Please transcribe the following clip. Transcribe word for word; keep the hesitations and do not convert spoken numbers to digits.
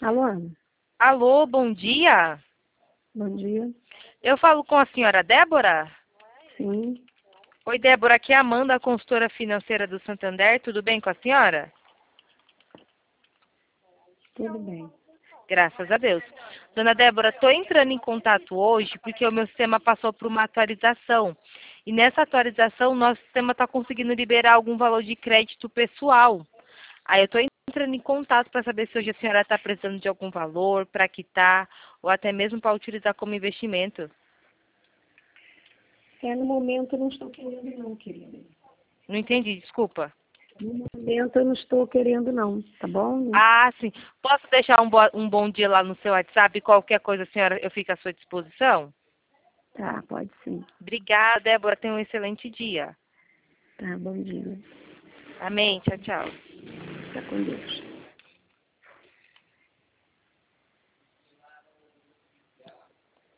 Alô? Alô, bom dia. Bom dia. Eu falo com a senhora Débora? Sim, Oi, Débora, aqui é a Amanda, a consultora financeira do Santander. Tudo bem com a senhora? tudo bem. Graças a Deus. Dona Débora, estou entrando em contato hoje porque o meu sistema passou por uma atualização. E nessa atualização, nosso sistema está conseguindo liberar algum valor de crédito pessoal. Aí eu estou entrando em contato para saber se hoje a senhora está precisando de algum valor para quitar ou até mesmo para utilizar como investimento. É, no momento eu não estou querendo não, querida. Não entendi, desculpa. No momento eu não estou querendo não, tá bom? Ah, sim. Posso deixar um, bo- um bom dia lá no seu WhatsApp? Qualquer coisa, senhora, eu fico à sua disposição? Tá, pode sim. Obrigada, Débora. Tenha um excelente dia. Tá, bom dia. Amém. Tchau, tchau. Fica com Deus.